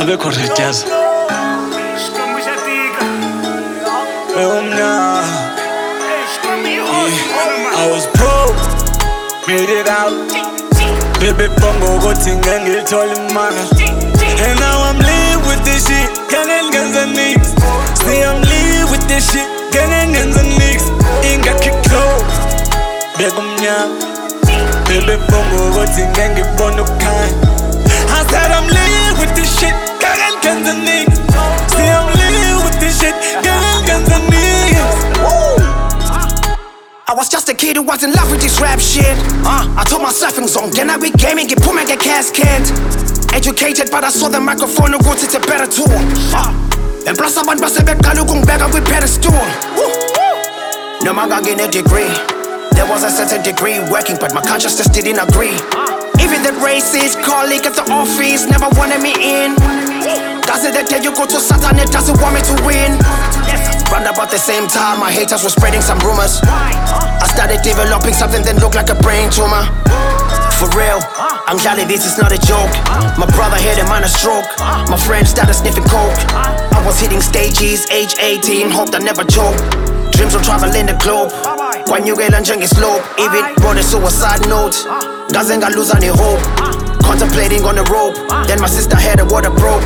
abekho rejazz. I was broke, made it out. Baby bongo gothi ngengithola imali. And now I'm live with this shit, ngenza nix. See I'm live with this shit, ngenza nix. Ingakikho, bekumnyama. Baby bongo gothi ngengibona ukukhanya. I said I'm live with this shit, ngenza nix. See I'm live with this shit, ngenza nix. I was just a kid who was in love with this rap shit. I told myself in song, then I be gaming, get put a casket. Educated, but I saw the microphone and wrote it's a better tool. And plus abantu basebekhala ukungibeka kwi-pedestal. Noma ngangine a degree, there was a certain degree working, but my consciousness didn't agree. Even the racist colleague at the office never wanted me in. Does it the day you go to Satan, it doesn't want me to win. Round about the same time, my haters were spreading some rumors. I started developing something that looked like a brain tumor. For real, I'm glad this is not a joke. My brother had a minor stroke. My friend started sniffing coke. I was hitting stages, age 18, hoped I never choke. Dreams of traveling the globe. Kwanyukela njengeslope. Even wrote a suicide note. Doesn't got lose any hope. Contemplating on the rope. Then my sister had a water broke.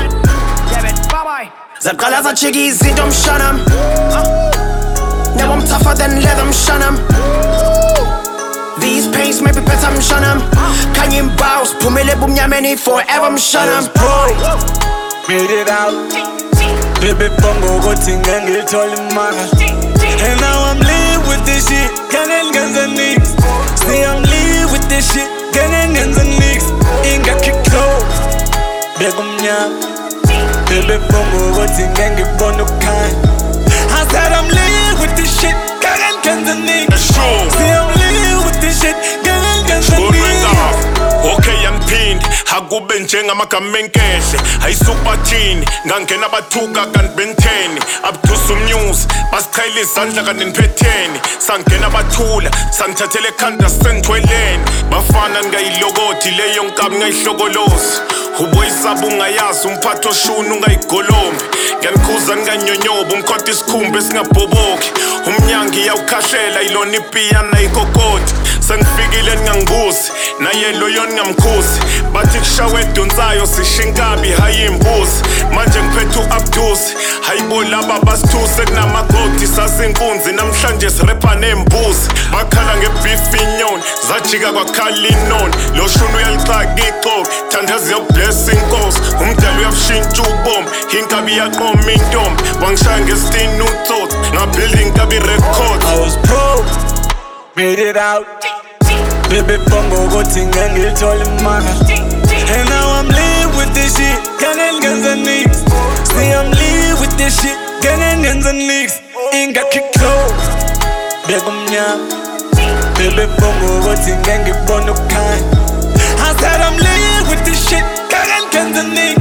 Zaqala zachiki izinto mshanam. Now I'm tougher than leather mshanam. These pains may be better mshanam. Kanye mbaus phumele bumnyameni forever mshanam. Made it out. Baby bongo gothi ngengithola imali. And now I'm live with this shit, ngenza nix. See I'm live with this shit, ngenza nix. Ingakikho, bekumnyama. Baby bongo gothi ngengibona ukukhanya. I said I'm live with this shit, ngenza nix. See I'm live with this shit, ngenza nix. Okay angiphindi akube njengamagama enkehle ayisubathini ngangena bathuka kanti bentheni abdusa umnews basichayela izandla kanti niphetheni sangena bathula sangithathele ekhanda sengithweleni bafana ngayilokoti leyo nkabi ngayihlokolozi uboyisaba ungayazi umphatho shuni ungayigolombi ngiyanikhuza nganyonyoba umkhotha isikhumba esingabhoboki umnyangi yawukhahlela ilona ipiyana ikokoti sengifikile ngingangibuzi nayelo yona ngamkhuzi bathi kushawe edonsayo sishinkabi hayi imbuzi manje ngiphethe uAbdusi hayibo laba basithuse kunamagodi sasinkunzi namhlanje sirepa nembuzi bakhala ngebeef inyoni zajika kwakhala inoni lo shunu uyalixaka ixoki thandazi yokubless inkosi umdali uyabushintsha ubomi inkabi yaqoma intombi wangishaya ngesitini utsotsi ngabuilding kabi record. I was broke, made it out. Baby bongo gothi ngengithola imali. And now I'm live with this shit, ngenza nix. See I'm live with this shit, ngenza nix. Ingakikho, bekumnyama. Baby bongo gothi ngengibona ukukhanya. I said I'm live with this shit, ngenza nix.